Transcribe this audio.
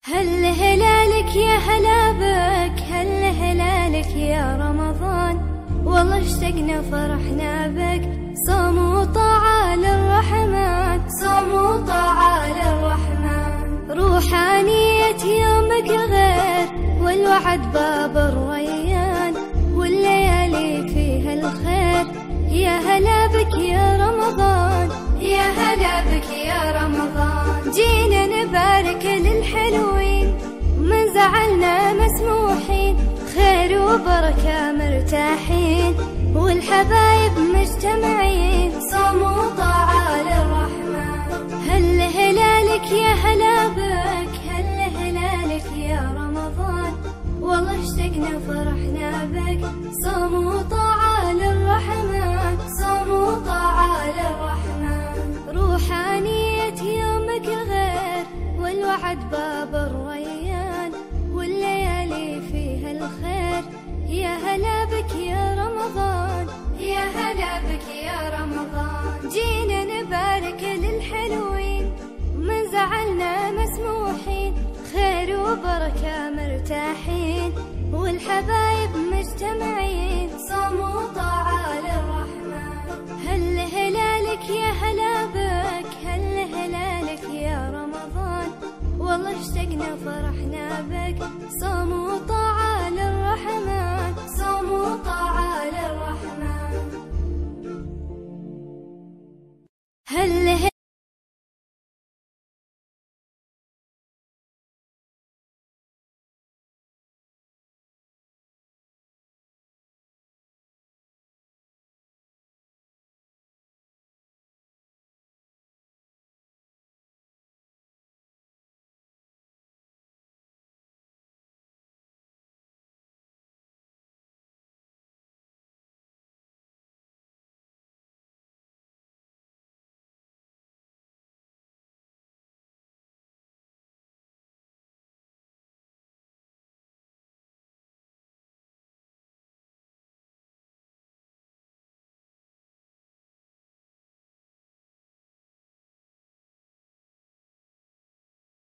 هل هلالك يا هلا بك، هل هلالك يا رمضان، والله اشتقنا فرحنا بك. صوم وطاعة للرحمن، صوم وطاعة للرحمن. روحانية يومك الغير والوعد باب الريان، والليالي فيها الخير. يا هلا بك يا رمضان، يا هلا بك يا رمضان. جينا نبارك للحلوين، من زعلنا مسموحين. خير وبركة مرتاحين، والحبايب مجتمعين. صوم وطاعة للرحمن. هل هلالك يا هلا بك، هل هلالك يا رمضان، والله اشتقنا فرحنا بك. صوم وطاعة للرحمن، صوم وطاعة للرحمن. روحانية يومك الغير والوعد باب الريان، والليالي فيها الخير. يا هلا بك يا رمضان، يا هلا بك يا رمضان. جينا نبارك للحلوين، من زعلنا مسموحين. خير وبركة مرتاحين، والحبايب مجتمعين. صوم وطاعة للرحمن. هل هلالك يا هلا بك، هل هلالك يا رمضان، والله اشتقنا فرحنا بك. صوم